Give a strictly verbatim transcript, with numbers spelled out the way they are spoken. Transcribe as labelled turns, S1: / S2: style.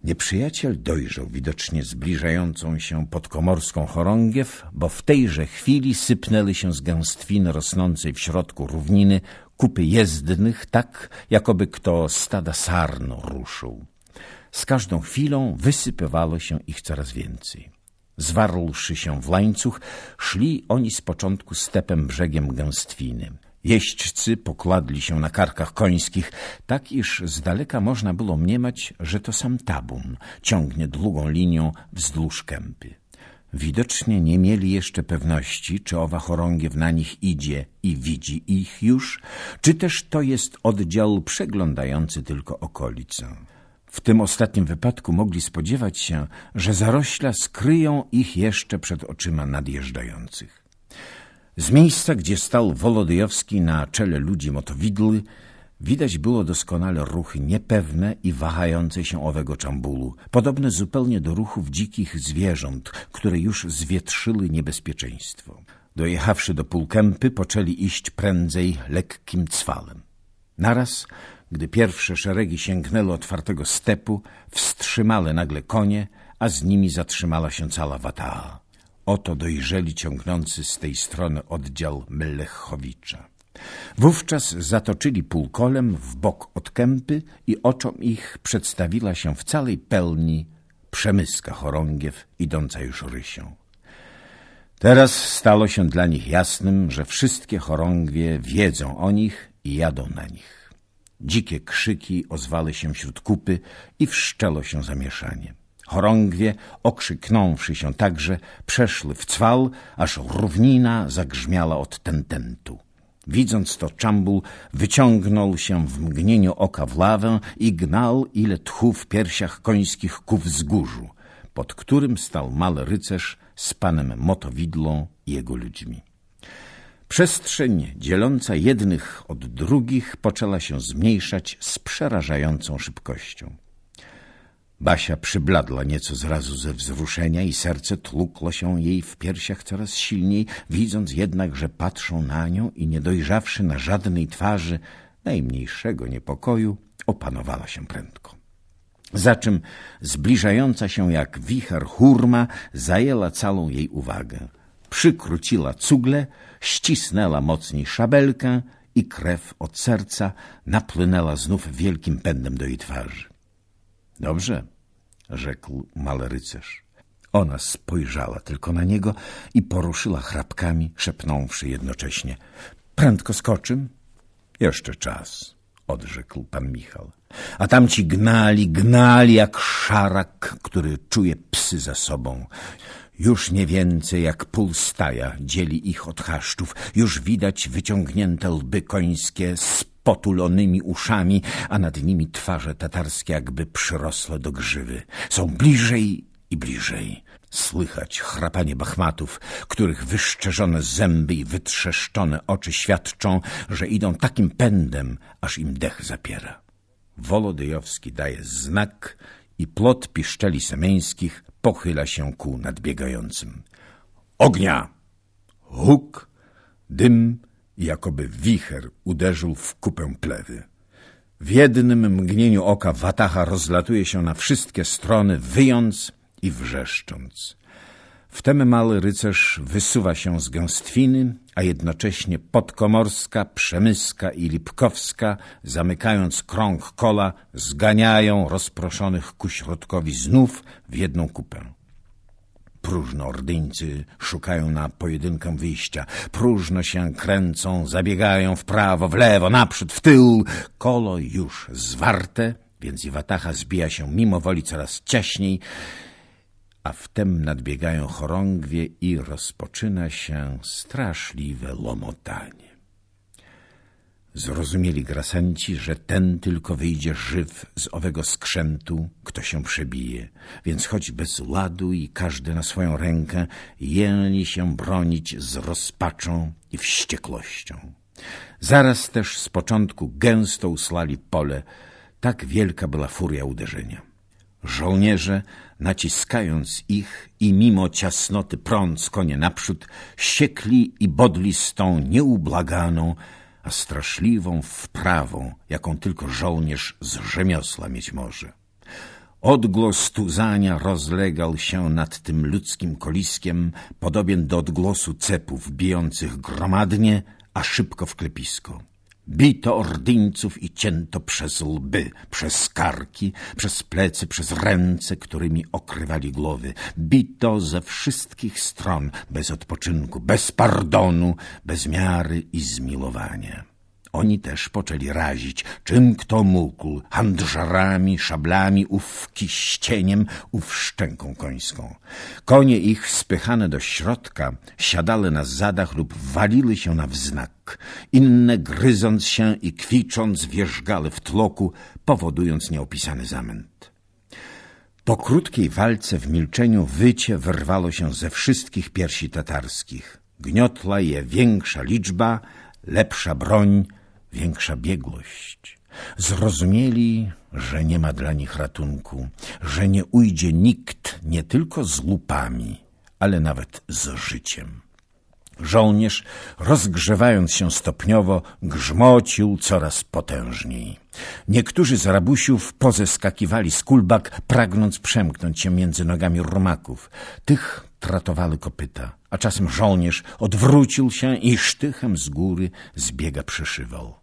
S1: Nieprzyjaciel dojrzał widocznie zbliżającą się podkomorską chorągiew, bo w tejże chwili sypnęły się z gęstwiny rosnącej w środku równiny kupy jezdnych, tak jakoby kto stada sarn ruszył. Z każdą chwilą wysypywało się ich coraz więcej. Zwarłszy się w łańcuch, szli oni z początku stepem brzegiem gęstwiny. Jeźdźcy pokładli się na karkach końskich, tak iż z daleka można było mniemać, że to sam tabun ciągnie długą linią wzdłuż kępy. Widocznie nie mieli jeszcze pewności, czy owa chorągiew na nich idzie i widzi ich już, czy też to jest oddział przeglądający tylko okolicę. W tym ostatnim wypadku mogli spodziewać się, że zarośla skryją ich jeszcze przed oczyma nadjeżdżających. Z miejsca, gdzie stał Wolodyjowski na czele ludzi motowidły, widać było doskonale ruchy niepewne i wahające się owego czambulu, podobne zupełnie do ruchów dzikich zwierząt, które już zwietrzyły niebezpieczeństwo. Dojechawszy do półkępy, poczęli iść prędzej lekkim cwalem. Naraz, gdy pierwsze szeregi sięgnęły otwartego stepu, wstrzymale nagle konie, a z nimi zatrzymała się cała wataha. Oto dojrzeli ciągnący z tej strony oddział Mlechowicza. Wówczas zatoczyli półkolem w bok od kępy i oczom ich przedstawiła się w całej pełni przemyska chorągiew idąca już rysią. Teraz stało się dla nich jasnym, że wszystkie chorągwie wiedzą o nich i jadą na nich. Dzikie krzyki ozwały się wśród kupy i wszczęło się zamieszanie. Chorągwie, okrzyknąwszy się także, przeszły w cwał, aż równina zagrzmiała od tententu. Widząc to, czambul wyciągnął się w mgnieniu oka w lawę i gnał, ile tchu w piersiach końskich ku wzgórzu, pod którym stał mały rycerz z panem Motowidlą i jego ludźmi. Przestrzeń dzieląca jednych od drugich poczęła się zmniejszać z przerażającą szybkością. Basia przybladła nieco zrazu ze wzruszenia i serce tłukło się jej w piersiach coraz silniej, widząc jednak, że patrzą na nią i nie dojrzawszy na żadnej twarzy najmniejszego niepokoju, opanowała się prędko. Zaczym zbliżająca się jak wicher hurma zajęła całą jej uwagę. Przykróciła cugle, ścisnęła mocniej szabelkę i krew od serca napłynęła znów wielkim pędem do jej twarzy. Dobrze, rzekł mały rycerz. Ona spojrzała tylko na niego i poruszyła chrapkami, szepnąwszy jednocześnie. Prędko skoczym? Jeszcze czas, odrzekł pan Michał. A tamci gnali, gnali jak szarak, który czuje psy za sobą. Już nie więcej jak pół staja dzieli ich od chaszczów. Już widać wyciągnięte łby końskie z potulonymi uszami, a nad nimi twarze tatarskie jakby przyrosłe do grzywy. Są bliżej i bliżej. Słychać chrapanie bachmatów, których wyszczerzone zęby i wytrzeszczone oczy świadczą, że idą takim pędem, aż im dech zapiera. Wolodyjowski daje znak i plot piszczeli semieńskich pochyla się ku nadbiegającym. Ognia! Huk, dym i jakoby wicher uderzył w kupę plewy. W jednym mgnieniu oka wataha rozlatuje się na wszystkie strony, wyjąc i wrzeszcząc. Wtem mały rycerz wysuwa się z gęstwiny, a jednocześnie podkomorska, przemyska i lipkowska, zamykając krąg kola, zganiają rozproszonych ku środkowi znów w jedną kupę. Próżno ordyńcy szukają na pojedynkę wyjścia. Próżno się kręcą, zabiegają w prawo, w lewo, naprzód, w tył. Kolo już zwarte, więc i wataha zbija się mimo woli coraz ciaśniej, a wtem nadbiegają chorągwie i rozpoczyna się straszliwe łomotanie. Zrozumieli grasanci, że ten tylko wyjdzie żyw z owego skrzętu, kto się przebije, więc choć bez ładu i każdy na swoją rękę, jęli się bronić z rozpaczą i wściekłością. Zaraz też z początku gęsto uslali pole, tak wielka była furia uderzenia. Żołnierze, naciskając ich i mimo ciasnoty prąc konie naprzód, siekli i bodli z tą nieubłaganą, a straszliwą wprawą, jaką tylko żołnierz z rzemiosła mieć może. Odgłos tuzania rozlegał się nad tym ludzkim koliskiem, podobien do odgłosu cepów bijących gromadnie, a szybko w klepisko. Bito ordyńców i cięto przez łby, przez karki, przez plecy, przez ręce, którymi okrywali głowy. Bito ze wszystkich stron, bez odpoczynku, bez pardonu, bez miary i zmiłowania. Oni też poczęli razić, czym kto mógł, handżarami, szablami, ów kiścieniem, ów szczęką końską. Konie ich, spychane do środka, siadały na zadach lub waliły się na wznak. Inne, gryząc się i kwicząc, wierzgały w tłoku, powodując nieopisany zamęt. Po krótkiej walce w milczeniu wycie wyrwało się ze wszystkich piersi tatarskich. Gniotła je większa liczba, lepsza broń, większa biegłość. Zrozumieli, że nie ma dla nich ratunku, że nie ujdzie nikt nie tylko z łupami, ale nawet z życiem. Żołnierz, rozgrzewając się stopniowo, grzmocił coraz potężniej. Niektórzy z rabusiów pozeskakiwali z kulbak, pragnąc przemknąć się między nogami rumaków. Tych tratowały kopyta, a czasem żołnierz odwrócił się i sztychem z góry z biega przeszywał.